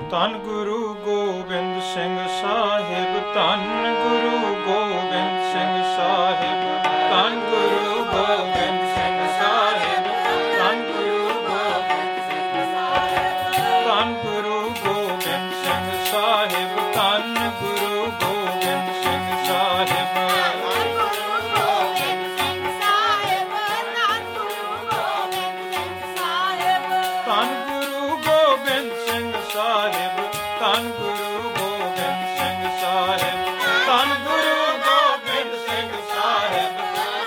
ਧੰਨ ਗੁਰੂ ਗੋਬਿੰਦ ਸਿੰਘ ਸਾਹਿਬ, ਧੰਨ ਗੁਰੂ ਗੋਬਿੰਦ ਸਿੰਘ ਸਾਹਿਬ, ਧੰਨ ਗੁਰੂ ਗੋਬਿੰਦ ਸਿੰਘ ਸਾਹਿਬ, ਧੰਨ ਗੁਰੂ ਗੋਬਿੰਦ ਸਿੰਘ ਸਾਹਿਬ, ਧੰਨ ਗੁਰੂ ਗੋਬਿੰਦ ਸਿੰਘ ਸਾਹਿਬ, ਧੰਨ ਗੁਰੂ ਗੋਬਿੰਦ ਸਿੰਘ ਸਾਹਿਬ, ਧੰਨ ਗੁਰੂ ਗੋਬਿੰਦ ਸਿੰਘ ਸਾਹਿਬ, ਧੰਨ ਗੁਰੂ ਗੋਬਿੰਦ ਸਿੰਘ ਸਾਹਿਬ, ਧੰਨ ਗੁਰੂ ਗੋਬਿੰਦ ਸਿੰਘ ਸਾਹਿਬ,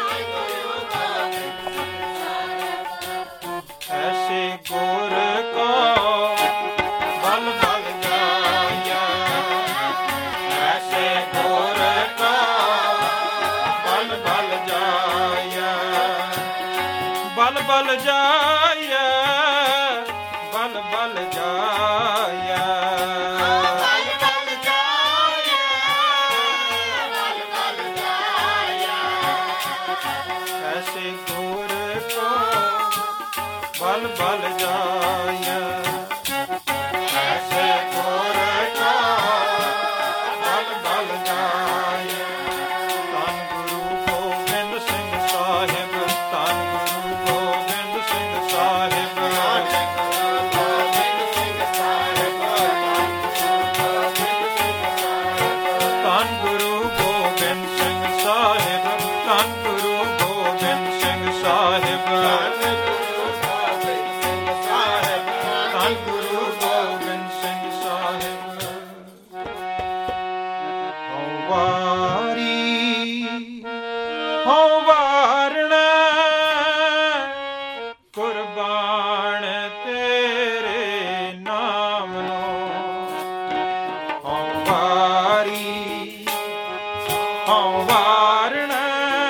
ਐਸੇ ਗੁਰ ਕਾ ਬਲ ਬਲ ਜਾਇਆ, ਐਸੇ ਗੁਰ ਕਾ ਬਲ ਬਲ ਜਾਇਆ, ਬਲ ਬਲ ਜਾਇਆ, ਬਲ ਬਲ ਜਾਇਆ, ਐਸੇ ਗੁਰ ਕੋ ਬਲ ਬਲ ਜਾਇਆ, ਐਸੇ ਗੁਰ ਕੋ ਬਲ ਬਲ ਜਾਇਆ, ਧੰਨ ਗੁਰੂ ਗੋਬਿੰਦ ਸਿੰਘ ਸਾਹਿਬ, ਧੰਨ ਗੁਰੂ ਗੋਬਿੰਦ ਸਿੰਘ ਸਾਹਿਬ, ਧੰਨ ਗੁਰੂ ਗੋਬਿੰਦ ਸਿੰਘ ਸਾਹਿਬ, ਧੰਨ ਗੁਰੂ ਗੋਬਿnd ਸਿੰਘ ਸਾਹਿਬ, ਧੰਨ ਗੁਰੂ ਗੋਬਿੰਦ ਸਿੰਘ ਸਾਹਿਬ। ਹਉ ਵਾਰੀ ਹਉ ਵਾਰਣਾ ਕੁਰਬਾਨ ਤੇਰੇ ਨਾਮ ਨੂੰ, ਹਉ ਵਾਰੀ ਹਉ ਵਾਰਣਾ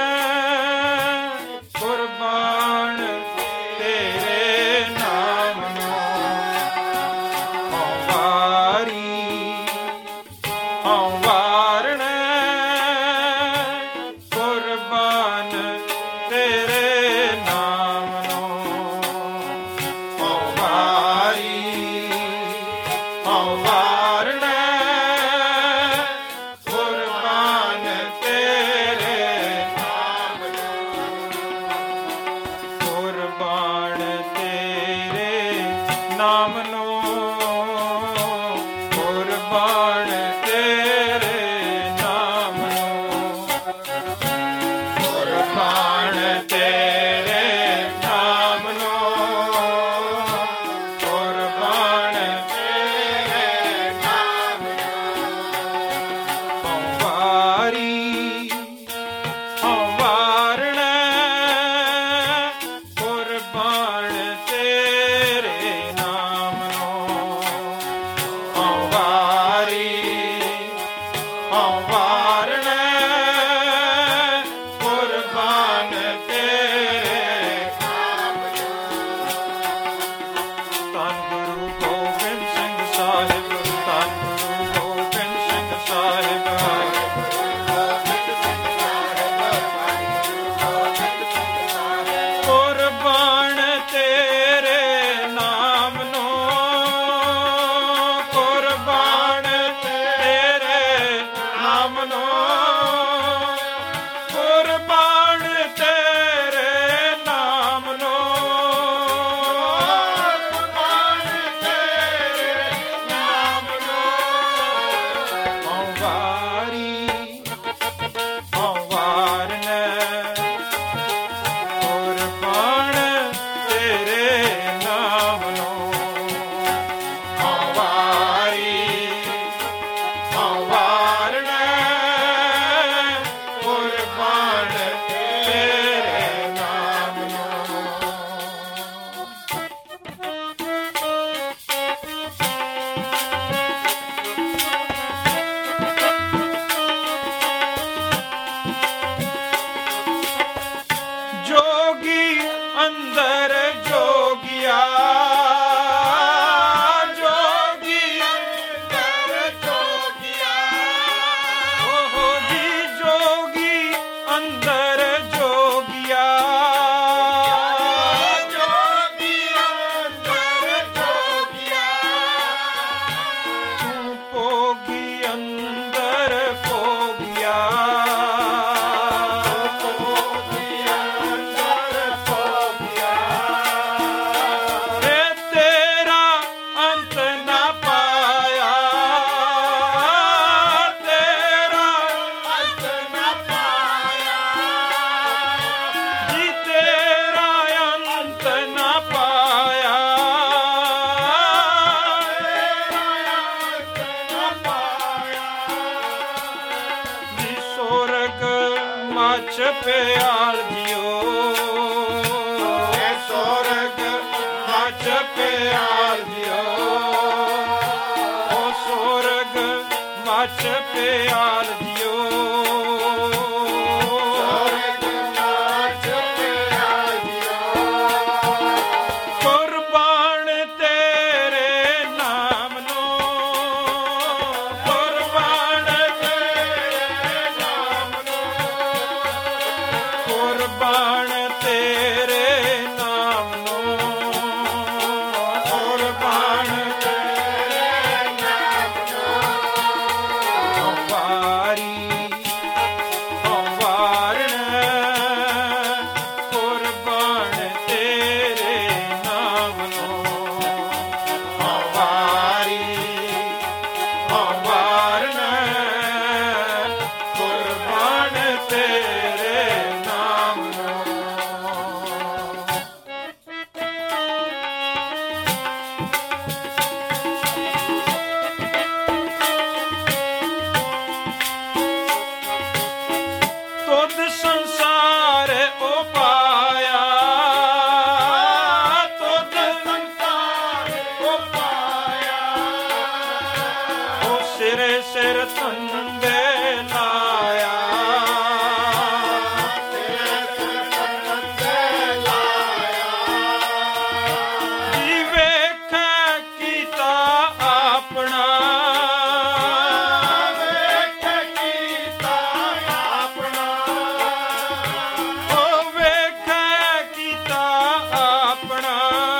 ਕੁਰਬਾਨ ਤੇਰੇ ਨਾਮ ਨੂੰ, ਹਉ ਵਾਰੀ ਹਉ ਵਾਰਣਾ ਕੁਰਬਾਨ ਤੇਰੇ ਨਾਮ ਨੂੰ, ਹਉ ਵਾਰੀ ਹਉ ਵਾਰਣਾ ਕੁਰਬਾਨ ਤੇਰੇ ਨਾਮ ਨੂੰ, ਕੁਰਬਾਨ ਤੇਰੇ ਨਾਮ ਨੂੰ, ਕੁਰਬਾਨ ਤੇਰੇ ਨਾਮ ਨੂੰ, ਕੁਰਬਾਨ ਤੇਰੇ ਨਾਮ ਨੂੰ, ਕੁਰਬਾਨ ਤੇਰੇ ਨਾਮ ਨੂੰ, ਹਉ ਵਾਰੀ ਹਉ ਵਾਰਣਾ ਕੁਰਬਾਨ ਤੇਰੇ ਨਾਮ ਮੱਛ ਪਿਆਲ ਜਿਓ, ਸੁਰਗ ਮੱਛ ਪਿਆਲ ਜਿਓ, ਉਹ ਸੁਰਗ ਮੱਛ ਪਿਆਲ ਜਿਓ, ਸੁਰਗ ਮੱਛ ਪਿਆਲ ਜਿਓ, ਕੁਰਬਾਨ ਤੇਰੇ ਨਾਮ ਨੂੰ, ਕੁਰਬਾਨ ਤੇਰੇ ਨਾਮ ਨੂੰ, ਕੁਰਬਾਨ ਤੇਰੇ ਨਾਮ ਨੂੰ, ਕੁਰਬਾਨ ਤੇਰੇ ਨਾਮ ਨੂੰ, ਵਾਰੀ ਵਾਰਨ, ਕੁਰਬਾਨ ਤੇਰੇ ਨਾਮ ਨੂੰ, ਵਾਰੀ ਵਾਰਨ, ਕੁਰਬਾਨ ਤੇਰੇ ਨਾਮ ਨੂੰ। ਤੁਧ ਸੰਸਾਰ ਉਪਾਇਆ, ਤੁਧ ਸੰਸਾਰ ਉਪਾਇਆ, ਉਹ ਸਿਰੇ ਸਿਰ ਧੰਦੇ ਲਾਇਆ, ਸਿਰੇ ਸਿਰ ਧੰਦੇ ਲਾਇਆ, ਜੀ ਵੇਖੈ ਕੀਤਾ ਆਪਣਾ, ਵੇਖੈ ਕੀਤਾ ਆਪਣਾ, ਉਹ ਵੇਖੈ ਕੀਤਾ ਆਪਣਾ,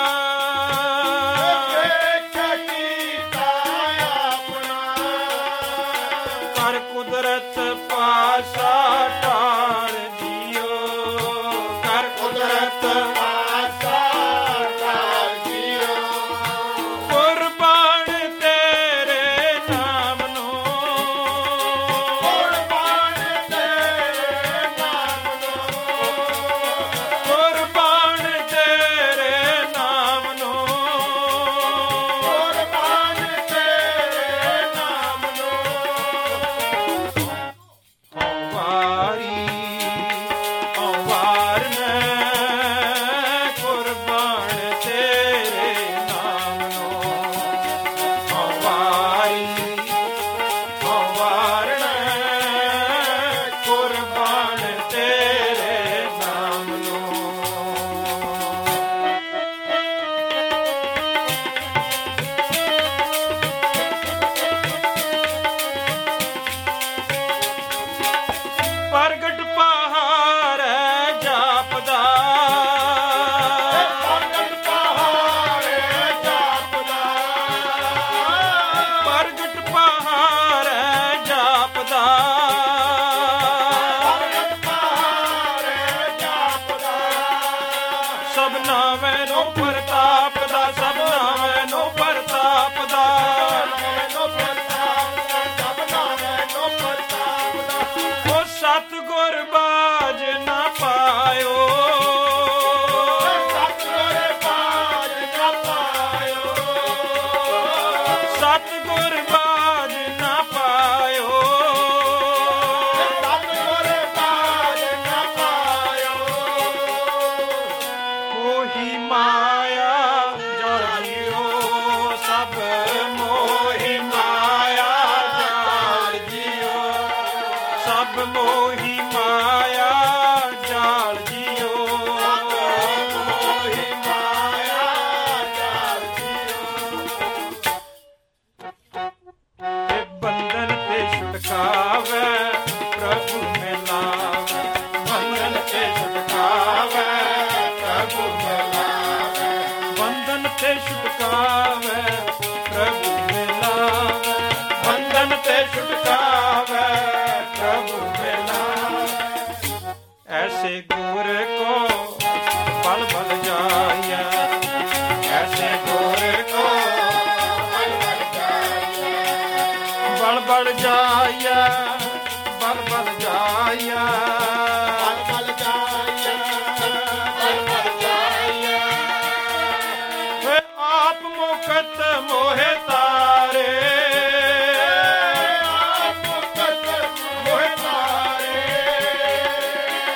ਵੇਖੈ ਕੀਤਾ ਆਪਣਾ, ਕਰ ਕੁਦਰਤ ਪਾਸਾ ਟਾਲ ਜਿਓ, ਕਰ ਕੁਦਰਤ ਪਾਸਾ ਟਾਲ ਜਿਓ, ਕੁਰਬਾਨ ਤੇਰੇ ਨਾਮ ਨੂੰ, ਕੁਰਬਾਨ ਤੇਰੇ ਨਾਮ ਨੂੰ, ਕੁਰਬਾਨ ਤੇਰੇ ਨਾਮ ਨੂੰ, ਕੁਰਬਾਨ ਤੇਰੇ ਨਾਮ ਨੂੰ, ਵਾਰੀ ਵਾਰਨ, ਕੁਰਬਾਨ ਤੇਰੇ ਨਾਮ ਨੂੰ, ਵਾਰੀ ਵਾਰਨ, ਕੁਰਬਾਨ ਤੇਰੇ ਨਾਮ ਨੂੰ। ਪ੍ਰਗਟ ਪਹਾੜ ਜਾਪਦਾ, ਪ੍ਰਗਟ ਪਹਾੜ ਜਾਪਦਾ, ਪ੍ਰਗਟ ਪਹਾੜ ਜਾਪਦਾ, ਪ੍ਰਗਟ ਪਹਾੜ ਜਾਪਦਾ, ਸਭ ਨਾਵੇਂ ਨੂੰ ਪ੍ਰਤਾਪ ਦਾ, ਸਭ ਨਾਵੇਂ ਨੂੰ ਪ੍ਰਤਾਪ ਦਾ, ਸਭ ਨਾਵੇਂ ਨੂੰ ਪ੍ਰਤਾਪ ਦਾ, ਉਹ ਸਤਿਗੁਰ ਬਾਜ ਨਾ ਪਾਇਓ, ਸਤਿਗੁਰ ਬਾਜ ਨਾ ਪਾਇਓ, ਸਤਿਗੁਰ ਬਾਜ ਨਾ ਪਾਇਓ, ਸਤਿਗੁਰ ਬਾਜ ਨਾ ਪਾਇਓ, ਮੋਹੀ ਮਾਇਆ ਜਾਲਿਓ, ਸਭ ਮੋਹੀ ਮਾਇਆ ਜਾਲ ਜਿਓ, ਸਭ ਮੋਹੀ ਮਾਇਆ ਜਾਲ ਜਿਓ, ਮੋਹੀ ਮਾਇਆ ਜਾਲ ਜਿਓ, ਤੇ ਬੰਧਨ ਤੇ ਛੁਟਕਾਵੇ ਪ੍ਰਭੂ ਮਿਲਾਵੇ, ਬੰਧਨ ਤੇ ਛੁਟਕਾਵੇ ਪ੍ਰਭੂ ਮਿਲਾਵੇ, ਬੰਧਨ ਤੇ ਛੁਟਕਾਵੇ ਪ੍ਰਭੂ ਮਿਲਾਵੇ, ਬੰਧਨ ਤੇ ਛੁਟਕਾਵੇ ਪ੍ਰਭੂ ਮਿਲਾਵੇ, ਐਸੇ ਗੁਰ ਕੋ ਬਲ ਬਲ ਜਾਇਆ, ਐਸੇ ਗੁਰ ਕੋ ਬਲ ਬਲ ਜਾਇਆ, ਬਲ ਬਲ ਜਾਇਆ, ਬਲ ਬਲ ਜਾਇਆ, ਬਲ ਬਲ ਜਾਇਆ, ਵੇ ਆਪ ਮੁਕਤ ਮੋਹਿ ਤਾਰੇ, ਆਪ ਮੁਕਤ ਮੋਹਿ ਤਾਰੇ,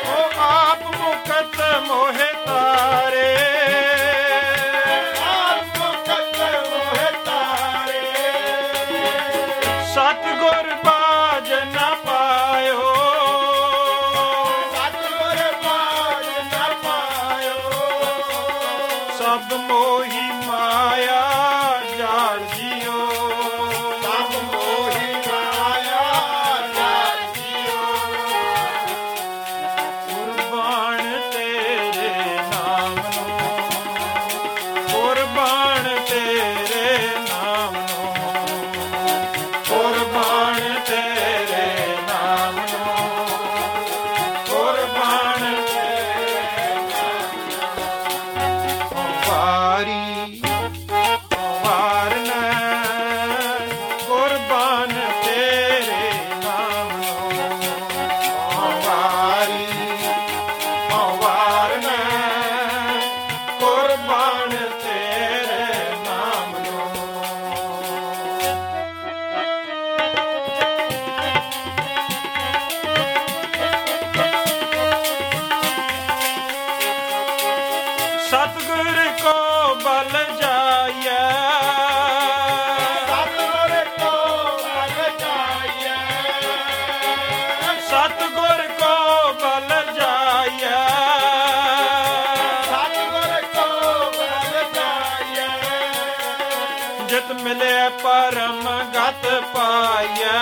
ਜਿਤ ਮਿਲਿਆ ਪਰਮ ਗਤ ਪਾਈਐ,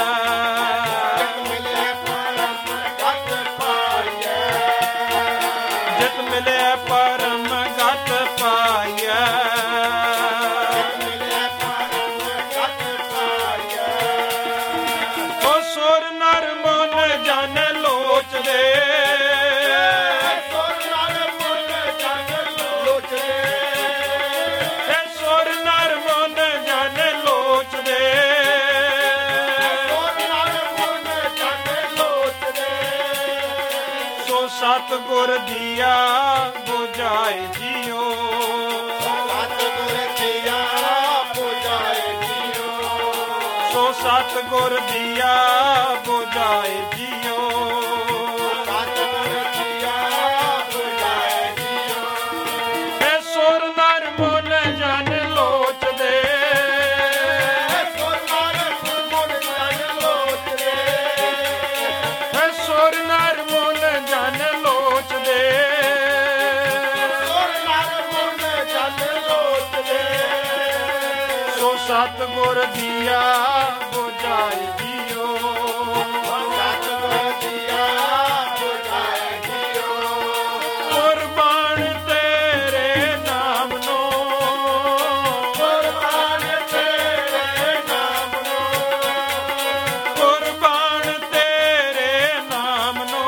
ਜਿਤ ਮਿਲਿਆ ਪਰਮ ਗਤ ਪਾਈਐ, ਓ ਸੁਰ ਨਰ ਮਨ ਜਨ ਲੋਚਦੇ, ਸਤਿਗੁਰ ਦੀਆ ਬੁਝਾਏ ਜੀਓ, ਸਤਿਗੁਰ ਦੀਆ ਬੁਝਾਏ ਜੀਓ, ਸੋ ਸਤਿਗੁਰ ਦੀਆ ਬੁਝਾਏ ਜੀਓ, ਸਤਿਗੁਰ ਦੀਆ ਬੁਝਾਏ ਜੀਓ, ਇਹ ਸੁਰ ਨਰ ਮਨ ਜਨ ਲੋਚਦੇ, ਸੁਰ ਨਰ ਮਨ ਜਨ ਲੋਚਦੇ, ਇਹ ਸੁਰ ਨਰ ਮਨ ਜਨ ਲੋਚਦੇ, ਸੁਰ ਨਰ ਮਨ ਜਨ ਲੋਚਦੇ, ਸੋ ਸਤਿਗੁਰ ਦੀਆ ਬੁਝਾਏ ਜੀਓ, ਸਤਿਗੁਰ ਦੀਆ ਬੁਝਾਏ ਜੀਓ, ਕੁਰਬਾਨ ਤੇਰੇ ਨਾਮ ਨੂੰ, ਕੁਰਬਾਨ ਤੇਰੇ ਨਾਮ ਨੂੰ, ਕੁਰਬਾਨ ਤੇਰੇ ਨਾਮ ਨੂੰ,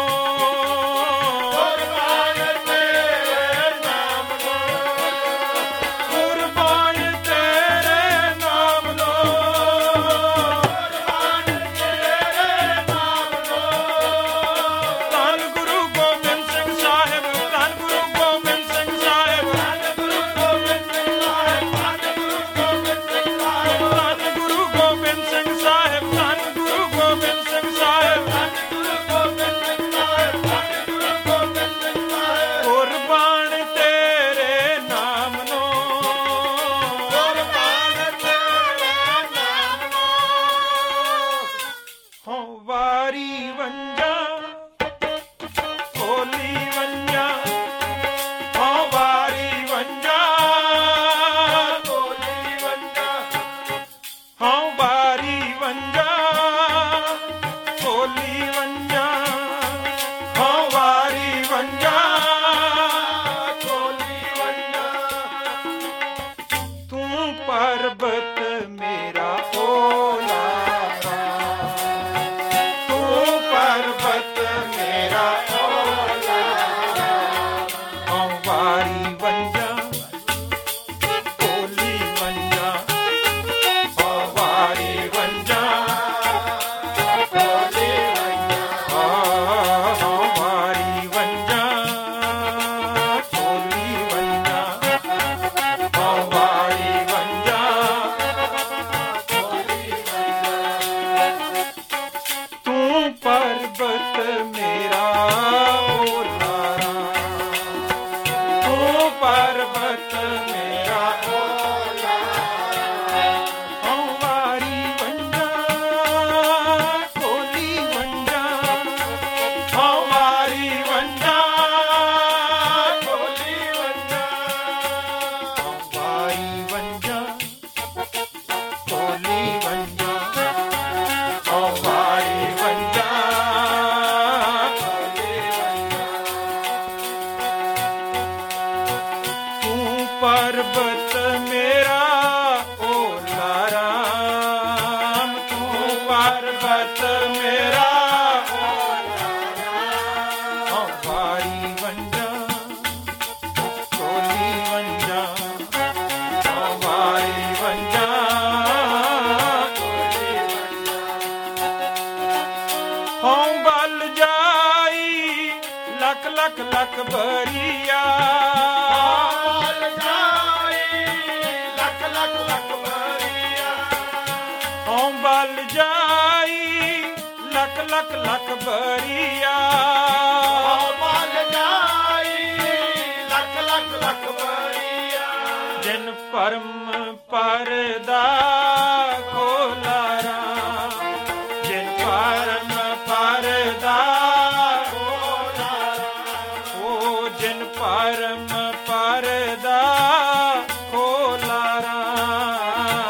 ਵਾਰੀ ਵੰਜਾ ਢੋਲੀ ਵੰਜਾ, ਹਾਂ ਵਾਰੀ ਵੰਜਾ ਢੋਲੀ ਵੰਜਾ, ਹਾਂ ਵਾਰੀ ਵੰਜਾ ਢੋਲੀ ਵੰਜਾ, ਹਾਂ ਵਾਰੀ ਵੰਜਾ ਢੋਲੀ ਵੰਜਾ, ਤੂੰ ਪਰਬਤ ਮੇਰਾ ਓਲਾ, ਪਰਬਤ ਮੇਰਾ ਓਲਾਰਾ, ਤੂੰ ਪਰਬਤ ਮੇਰਾ ਓਲਾਰਾ, ਹਾਂ ਵਾਰੀ ਵੰਜਾ ਢੋਲੀ ਵੰਜਾ, ਹਾਂ ਵਾਰੀ ਵੰਜਾ ਢੋਲੀ ਵੰਜਾ, ਹਾਂ ਵਾਰੀ ਵੰਜਾ ਢੋਲੀ ਵੰਜਾ, ਹਾਂ ਵਾਰੀ ਵੰਜਾ ਪਰਬਤ ਮੇਰਾ ਓਲਾ ਰਾਮ, ਤੂੰ ਪਰਬਤ ਮੇਰਾ ਓਲਾ ਰਾਮ, ਹਾਂ ਵਾਰੀ ਵੰਜਾ ਢੋਲੀ ਵੰਜਾ, ਹਾਂ ਵਾਰੀ ਵੰਜਾ ਢੋਲੀ ਵੰਜਾ, ਹਾਂ ਬਲ ਜਾਈ ਲੱਖ ਲੱਖ ਲੱਖ ਬਰੀਆ, ਬਲ ਜਾਈ ਲੱਖ ਲੱਖ ਲੱਖ ਬਰੀਆ, ਬਲ ਜਾਈ ਲੱਖ ਲੱਖ ਲੱਖ ਬਰੀਆ, ਜਿਨ ਪਰਮ ਪਰਦਾ ਖੋਲਾਰਾ, ਜਿਨ ਪਰਮ ਪਰਦਾ ਖੋਲਾਰਾ, ਓ ਜਿਨ ਪਰਮ ਪਰਦਾ ਖੋਲਾਰਾ,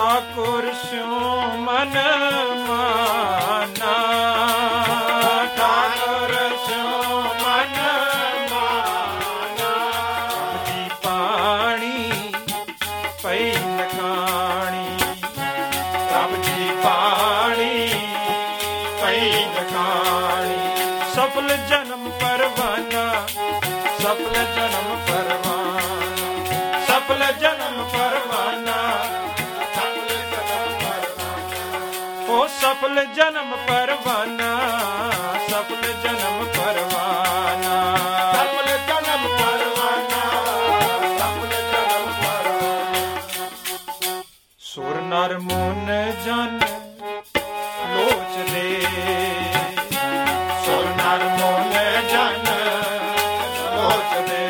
ठाकुर स्यों मन माना, ठाकुर स्यों मन माना। जी पानी पई नखाणी, सब जी पानी पई नखाणी। सफल जन्म परवाना, सफल जन्म परवाना, सफल जन्म परवाना, ओ सफल जन्म परवाना, सफल जन्म परवाना, सफल जन्म परवाना, सफल जन्म परवाना। सुर नर मुन जन लोच दे, सुर नर मुन जन लोच दे।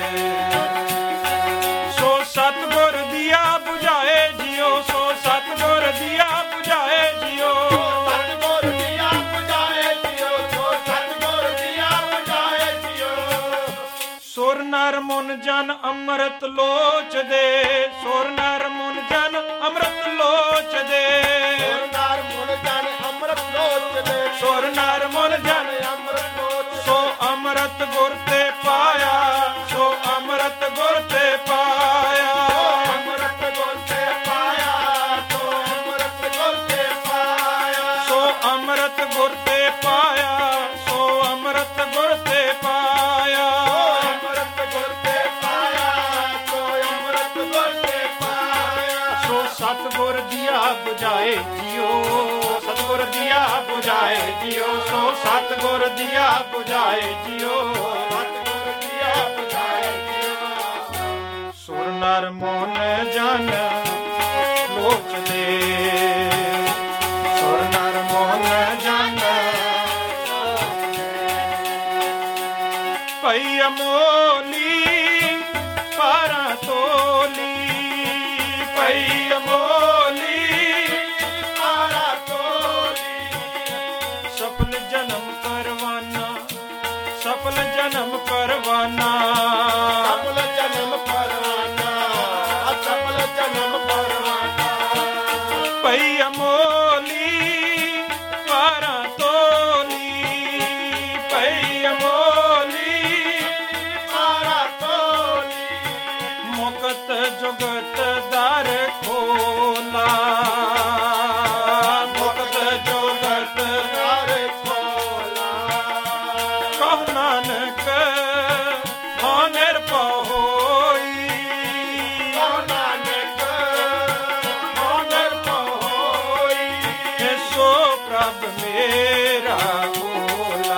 सो सतगुर दिया बुझाए जियो, सो सतगुर दिया बुझाए जियो, सतगुर दिया बुझाए जियो, सो सतगुर दिया बुझाए जियो। सुर नर मुन जन अमृत लोच दे, सुर नर मुन जन अमृत लोच दे, सुर नर मुन जन अमृत लोच दे, सुर नर मुन जन अमृत लोच। सो अमृत गुर ते पाया, सो अमृत गुर ते पाया, अमृत गुर ते पाया, सो अमृत गुर ते पाया, सो अमृत गुर ते पाया, सो अमृत गुर ते पाया, अमृत गुर ते पाया, सो अमृत गुर ते पाया। सो सतगुर दिया बुझाए जियो, सतगुर दिया बुझाए जियो, सो सतगुर दिया बुझाए जियो, सतगुर दिया बुझाए जियो। सुर नर मोन जन लोच दे, सुर नर मोन जन पई अमोली पारा तोली, पई अमोली पारा तोली। सफल जन्म परवाना, सफल जन्म परवाना, सफल जन्म परवाना, सफल जन्म परवाना। पई अमोली पारा तोली, पई अमोली पारा तोली। मुकत जुगत दार खोला, मुकत जुगत दार खोला। कह नानक हो निरभਉ होई, कह नानक हो निरभਉ होई। सो प्रभ मेरा भोला,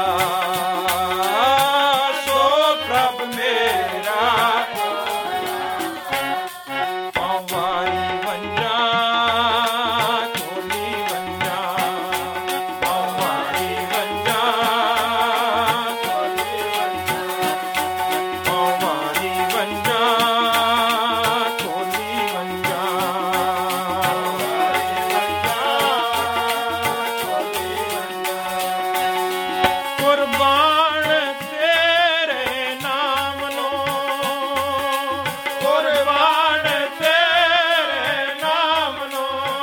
सो प्रभ मेरा पावाई वंजा खोली वंजा, पावाई वंजा खोली वंजा, पावाई वंजा खोली वंजा, खोली वंजा। कुर्बान तेरे नाम नो, कुर्बान तेरे नाम नो।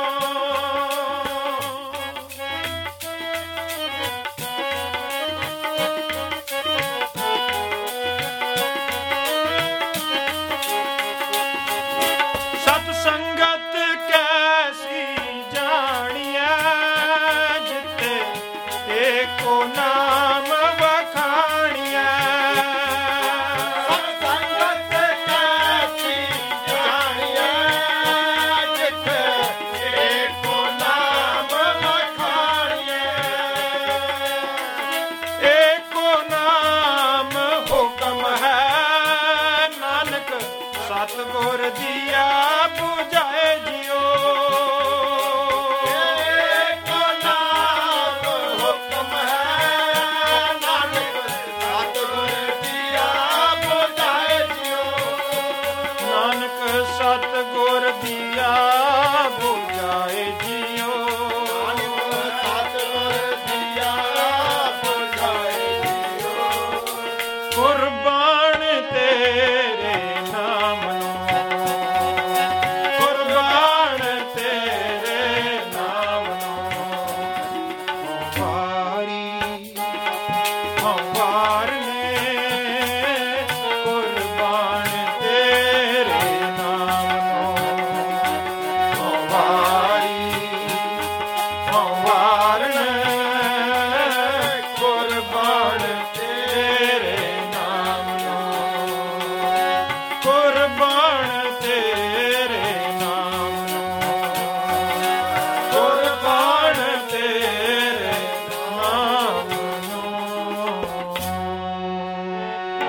सत संगत कैसी जानिया, जिते एको न